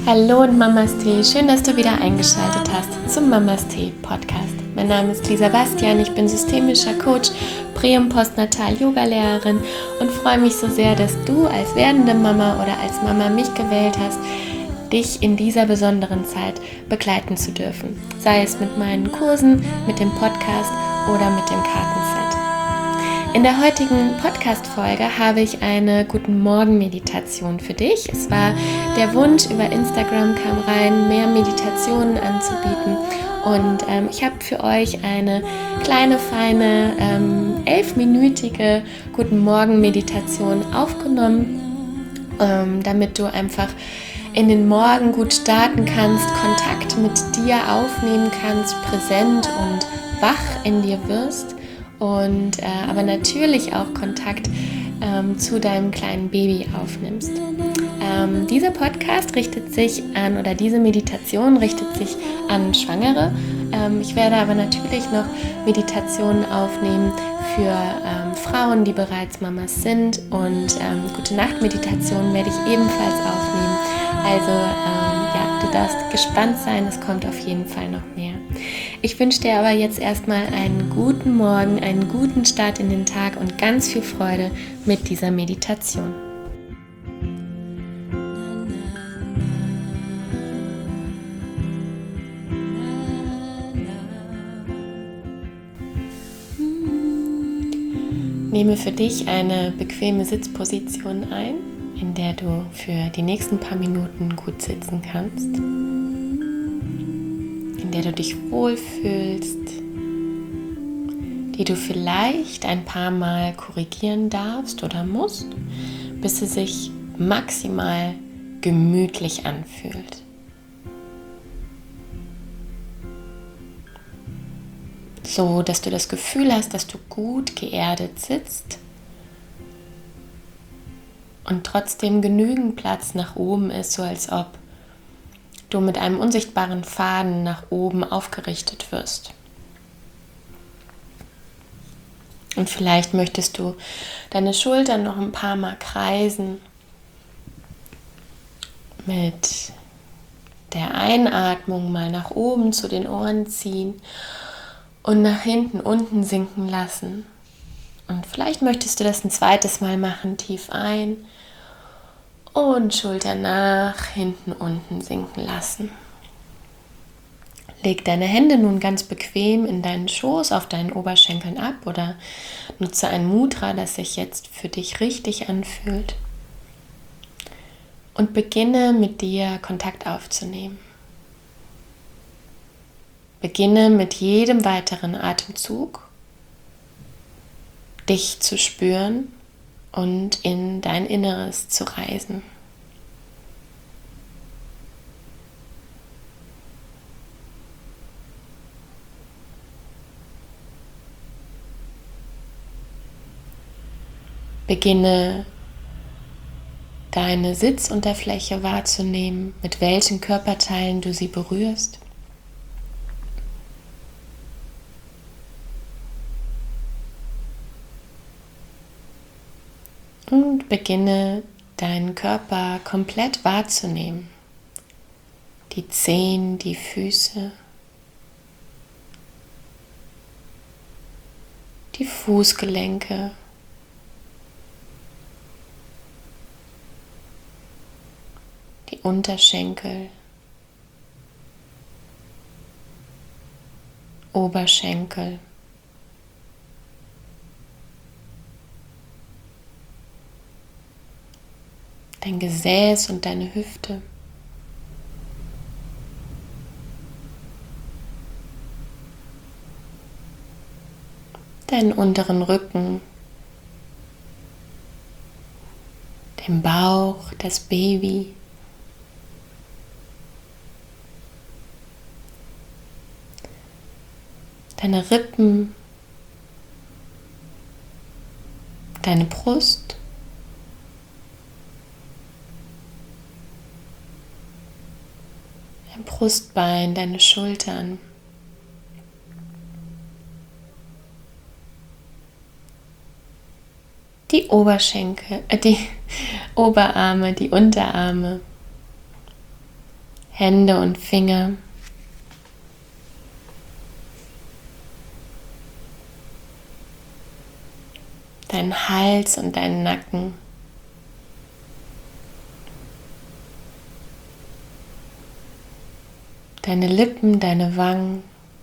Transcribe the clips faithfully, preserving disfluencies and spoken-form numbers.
Hallo und Mamas Tee, schön, dass du wieder eingeschaltet hast zum Mamas Tee Podcast. Mein Name ist Lisa Bastian, ich bin systemischer Coach, Prä- und Postnatal-Yoga-Lehrerin und freue mich so sehr, dass du als werdende Mama oder als Mama mich gewählt hast, dich in dieser besonderen Zeit begleiten zu dürfen. Sei es mit meinen Kursen, mit dem Podcast oder mit dem Kartenset. In der heutigen Podcast-Folge habe ich eine Guten Morgen-Meditation für dich. Es war der Wunsch, über Instagram kam rein, mehr Meditationen anzubieten. Und ähm, ich habe für euch eine kleine, feine, ähm, elfminütige Guten Morgen-Meditation aufgenommen, ähm, damit du einfach in den Morgen gut starten kannst, Kontakt mit dir aufnehmen kannst, präsent und wach in dir wirst. Und äh, aber natürlich auch Kontakt ähm, zu deinem kleinen Baby aufnimmst. Ähm, dieser Podcast richtet sich an, oder diese Meditation richtet sich an Schwangere. Ähm, ich werde aber natürlich noch Meditationen aufnehmen für ähm, Frauen, die bereits Mamas sind, und ähm, Gute-Nacht-Meditationen werde ich ebenfalls aufnehmen. Also ähm, ja, du darfst gespannt sein, es kommt auf jeden Fall noch mehr. Ich wünsche dir aber jetzt erstmal einen guten Morgen, einen guten Start in den Tag und ganz viel Freude mit dieser Meditation. Nehme für dich eine bequeme Sitzposition ein, in der du für die nächsten paar Minuten gut sitzen kannst, in der du dich wohlfühlst, die du vielleicht ein paar Mal korrigieren darfst oder musst, bis sie sich maximal gemütlich anfühlt. So, dass du das Gefühl hast, dass du gut geerdet sitzt und trotzdem genügend Platz nach oben ist, so als ob du mit einem unsichtbaren Faden nach oben aufgerichtet wirst. Und vielleicht möchtest du deine Schultern noch ein paar Mal kreisen, mit der Einatmung mal nach oben zu den Ohren ziehen und nach hinten unten sinken lassen. Und vielleicht möchtest du das ein zweites Mal machen, tief ein und Schultern nach hinten unten sinken lassen. Leg deine Hände nun ganz bequem in deinen Schoß auf deinen Oberschenkeln ab oder nutze ein Mudra, das sich jetzt für dich richtig anfühlt. Und beginne mit dir Kontakt aufzunehmen. Beginne mit jedem weiteren Atemzug, dich zu spüren und in dein Inneres zu reisen. Beginne deine Sitzunterfläche wahrzunehmen, mit welchen Körperteilen du sie berührst. Und beginne deinen Körper komplett wahrzunehmen. Die Zehen, die Füße, die Fußgelenke, die Unterschenkel, Oberschenkel, dein Gesäß und deine Hüfte, deinen unteren Rücken, den Bauch, das Baby, deine Rippen, deine Brust, dein Brustbein, deine Schultern, die Oberschenkel, äh, die Oberarme, die Unterarme, Hände und Finger, deinen Hals und deinen Nacken, deine Lippen, deine Wangen,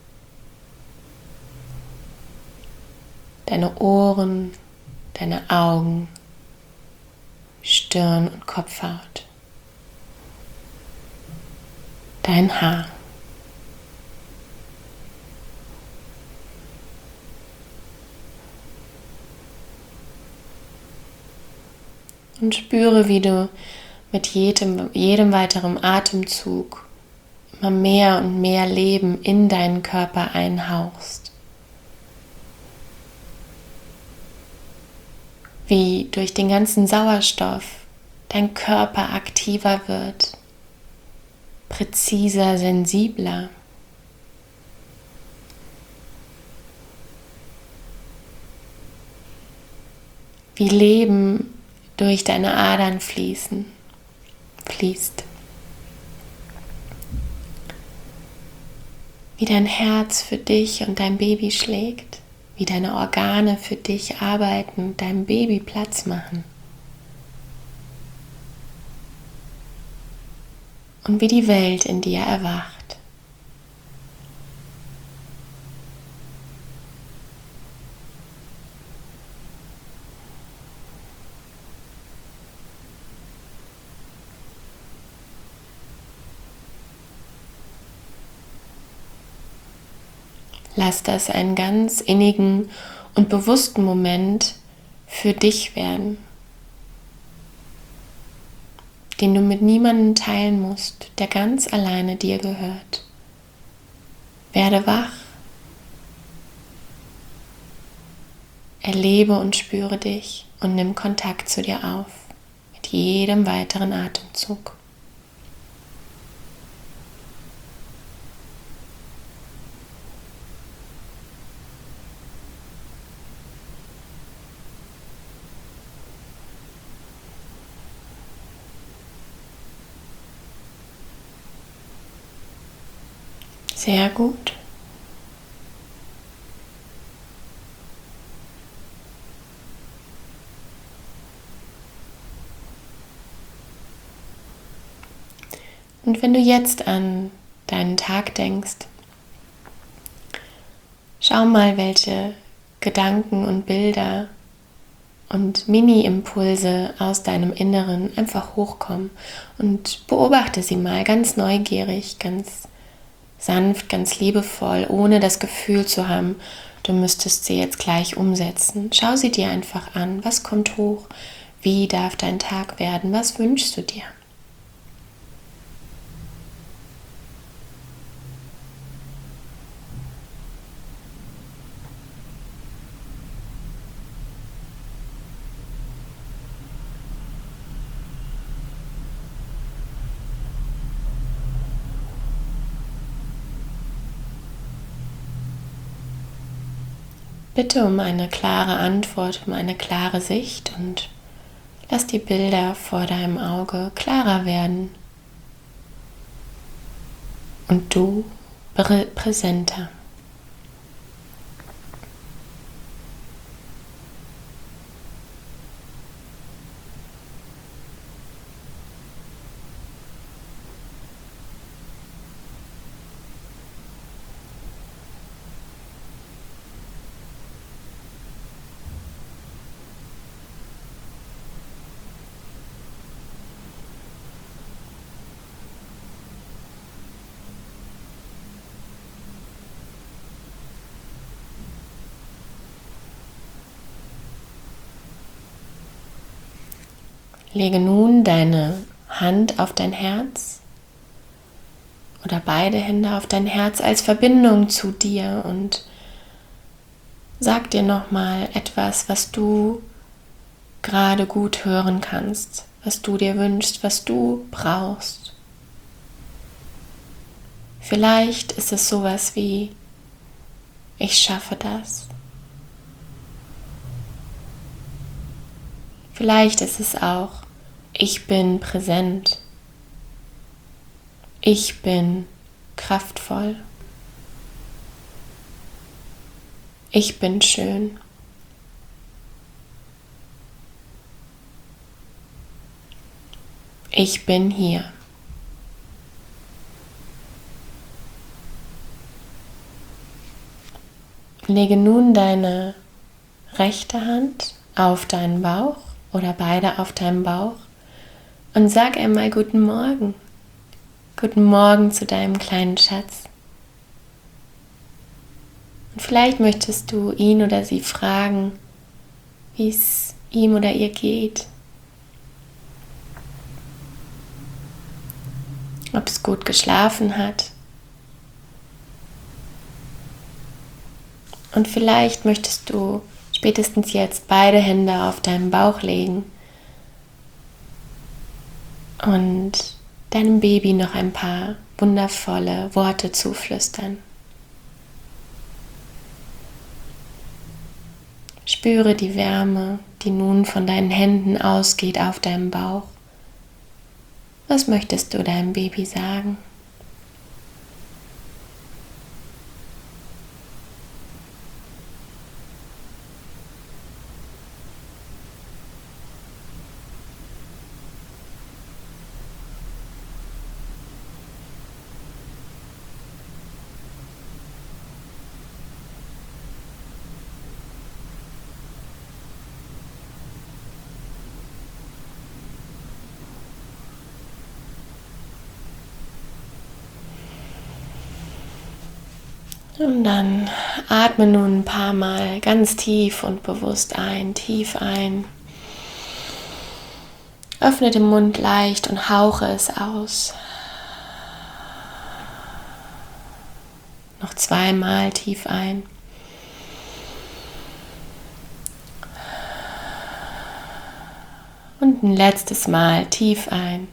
deine Ohren, deine Augen, Stirn und Kopfhaut, dein Haar. Und spüre, wie du mit jedem, jedem weiteren Atemzug immer mehr und mehr Leben in deinen Körper einhauchst. Wie durch den ganzen Sauerstoff dein Körper aktiver wird, präziser, sensibler. Wie Leben durch deine Adern fließen, fließt. Wie dein Herz für dich und dein Baby schlägt, wie deine Organe für dich arbeiten, deinem Baby Platz machen. Und wie die Welt in dir erwacht. Lass das einen ganz innigen und bewussten Moment für dich werden, den du mit niemandem teilen musst, der ganz alleine dir gehört. Werde wach, erlebe und spüre dich und nimm Kontakt zu dir auf, mit jedem weiteren Atemzug. Sehr gut. Und wenn du jetzt an deinen Tag denkst, schau mal, welche Gedanken und Bilder und Mini-Impulse aus deinem Inneren einfach hochkommen und beobachte sie mal ganz neugierig, ganz sanft, ganz liebevoll, ohne das Gefühl zu haben, du müsstest sie jetzt gleich umsetzen. Schau sie dir einfach an. Was kommt hoch? Wie darf dein Tag werden? Was wünschst du dir? Bitte um eine klare Antwort, um eine klare Sicht und lass die Bilder vor deinem Auge klarer werden und du prä- präsenter. Lege nun deine Hand auf dein Herz oder beide Hände auf dein Herz als Verbindung zu dir und sag dir nochmal etwas, was du gerade gut hören kannst, was du dir wünschst, was du brauchst. Vielleicht ist es sowas wie: Ich schaffe das. Vielleicht ist es auch: Ich bin präsent. Ich bin kraftvoll. Ich bin schön. Ich bin hier. Lege nun deine rechte Hand auf deinen Bauch oder beide auf deinen Bauch und sag einmal Guten Morgen. Guten Morgen zu deinem kleinen Schatz. Und vielleicht möchtest du ihn oder sie fragen, wie es ihm oder ihr geht. Ob es gut geschlafen hat. Und vielleicht möchtest du spätestens jetzt beide Hände auf deinen Bauch legen und deinem Baby noch ein paar wundervolle Worte zuflüstern. Spüre die Wärme, die nun von deinen Händen ausgeht auf deinem Bauch. Was möchtest du deinem Baby sagen? Und dann atme nun ein paar Mal ganz tief und bewusst ein, tief ein. Öffne den Mund leicht und hauche es aus. Noch zweimal tief ein. Und ein letztes Mal tief ein.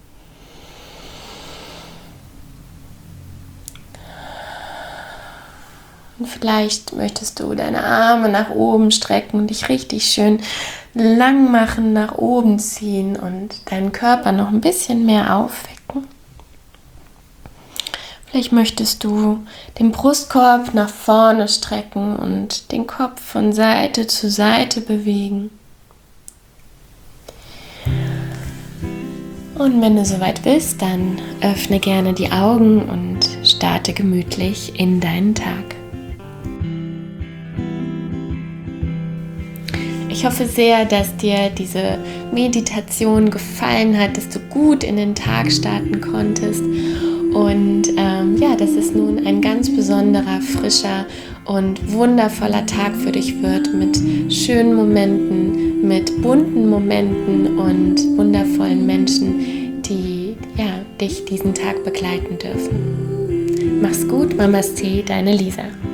Und vielleicht möchtest du deine Arme nach oben strecken und dich richtig schön lang machen, nach oben ziehen und deinen Körper noch ein bisschen mehr aufwecken. Vielleicht möchtest du den Brustkorb nach vorne strecken und den Kopf von Seite zu Seite bewegen. Und wenn du soweit bist, dann öffne gerne die Augen und starte gemütlich in deinen Tag. Ich hoffe sehr, dass dir diese Meditation gefallen hat, dass du gut in den Tag starten konntest und ähm, ja, dass es nun ein ganz besonderer, frischer und wundervoller Tag für dich wird mit schönen Momenten, mit bunten Momenten und wundervollen Menschen, die ja, dich diesen Tag begleiten dürfen. Mach's gut, Mamas Tee, deine Lisa.